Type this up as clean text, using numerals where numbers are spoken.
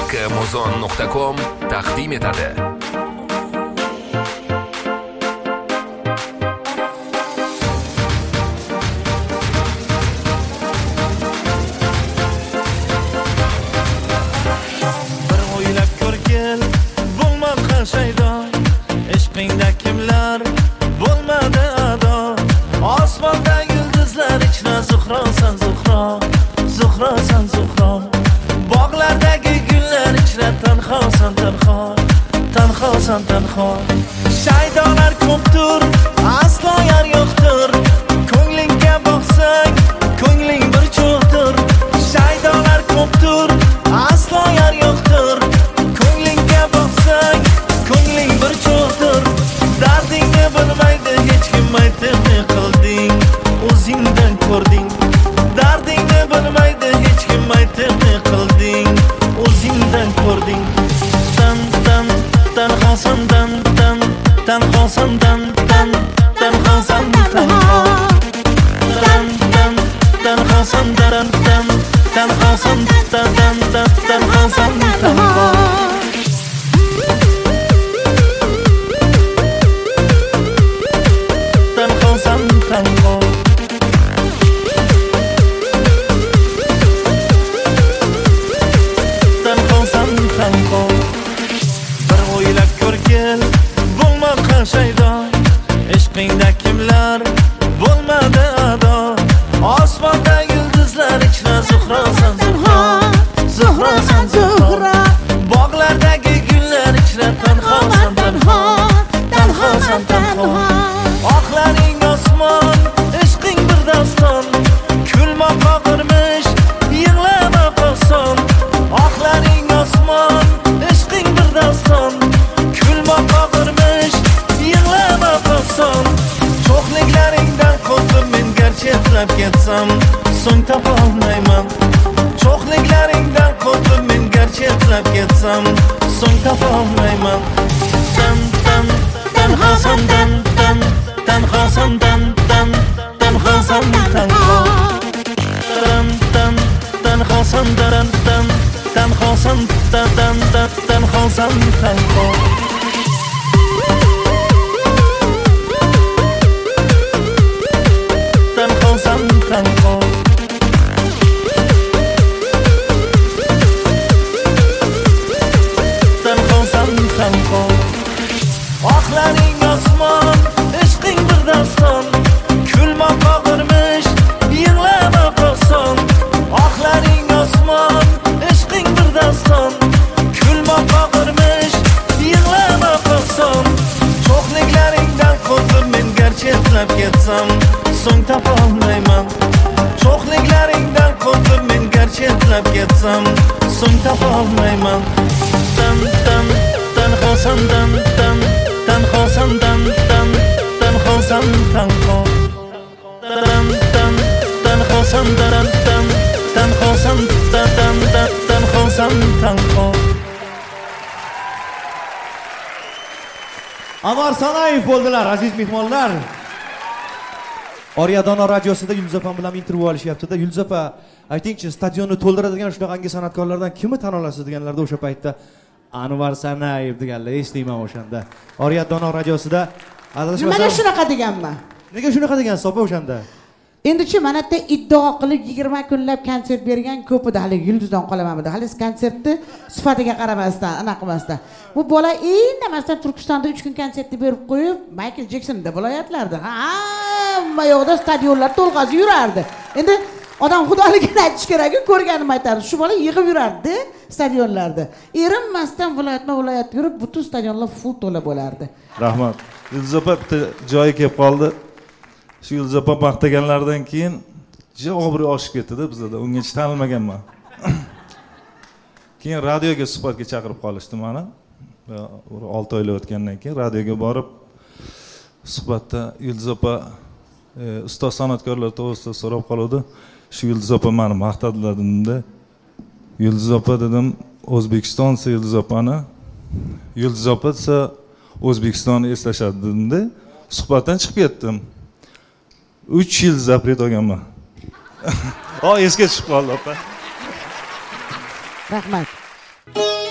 akkmozon.com taqdim etadi. Bir o'ylab ko'rgil, bo'lmoqqa shaydo, ishqingda kimlar bo'lmadi ado. Osmonda yulduzlar ichra zuhrosan zuhro, zuhrosan zuhro. Bog'lardagi gullar ichra tanhosan tanho, tanhosan tanho. Shaydolar ko'pdir, aslo yar yo'qdir. Ko'nglingga boqsang, ko'ngling bir cho'qdir. Shaydolar ko'pdir, aslo yar yo'qdir. Ko'nglingga boqsang, ko'ngling bir cho'qdir. Dardingni bilmaydi hech kim, aytib ne qilding, o'zingdan ko'rding. Dardingni bilmaydi hech kim, aytib ne qilding, o'zingdan ko'rding. Tanhosan tanhosan tanhosan tanho. Tanhosan tanhosan tanhosan tanho. Tanhosan tanho. Tanhosan tanho. Bir o'ylab ko'rgil, bo'lmoqqa shaydo, ishqingda kimlar bo'lmadi ado. Osmonda yulduzlar ichra zuhrosan zuhro, zuhrosan zuhro. Bog'lardagi gullar ichra tanhosan tanho, tanhosan tanho. Oqlaring osmon, ishqing bir daston, kulmoq og'irmish, yig'lamoq oson. Oqlaring osmon, ishqing bir daston, kulmoq og'irmish, yig'lamoq oson. Cho'qliklaringdan qo'rqib men garchi etlab ketsam, so'ng topa olmayman. Cho'qliklaringdan qo'rqib men garchi etlab ketsam, so'ng topa olmayman. Tanhosan tanhosan tanhosan tanho. Tanhosan tanhosan tanhosan tanho. Tanhosan tanho. Tanhosan tanho. Oqlaring osmon, ishqing bir daston, kulmoq og'irmish, yig'lamoq oson. Oqlaring osmon, ishqing bir daston, kulmoq og'irmish, yig'lamoq oson. Cho'qliklaringdan qo'rqib men garchi etlab ketsam, so'ng topa olmayman. Cho'qliklaringdan qo'rqib men garchi etlab ketsam, so'ng topa olmayman. Tanhosan tanhosan tanhosan tanho. Tanhosan tanhosan tanhosan tanho. Anvar Sanayev bo'ldilar, aziz mehmonlar. Oriya Dono radiosida Yulduz opam bilan intervyu olishyapti-da. Yulduz opa, aytingchi, stadionni to'ldiradigan shunaqangi san'atkorlardan kimni tan olasiz deganlarda o'sha paytda Anvar Sanayev deganlar eshitdim o'shanda. Oriya Dono radiosida adashmasam. Mana shunaqa deganman. Nega shunaqa degansiz opa o'shanda? Endi-chi mana bu iddao qilib 20 kunlab konsert bergan ko'p edi, hali Yulduzdan qolaman dedi. Hali konsertni sifatiga qaramasdan, anaqa qilmasdan. Bu bola indamasdan Turkistonda 3 kun konsertni berib qo'yib, Michael Jacksonda viloyatlarda hamma yoqda stadionlar to'lg'azib yurardi. Endi odam xudoligini aytish kerak-ku, ko'rganim aytardi. Shu bola yig'ib yurardi stadionlarda. Erinmasdan viloyatma-viloyat yurib, butun stadionlar full to'la bo'lardi. Rahmat. Yulduz opa bitta joyi kelib qoldi. Shu Yulduz opa maqtaganlardan keyin obro' oshib ketdi-da bizda. Ungacha tanilmaganman. Keyin radioga suhbatga chaqirib qolishdi meni. 6 oylik o'tgandan keyin radioga borib suhbatda Yulduz opa ustoz san'atkorlar to'g'risida so'rab qoldi. Shu Yulduz opa meni maqtadilar dedimda. Yulduz opa dedim, O'zbekiston desa Yulduz opani, Yulduz opa desa O'zbekistonni eslashadi dedimda. Suhbatdan chiqib ketdim. 3 yil zapret olganman. Esga tushib qoldi opa. Rahmat. Thank you.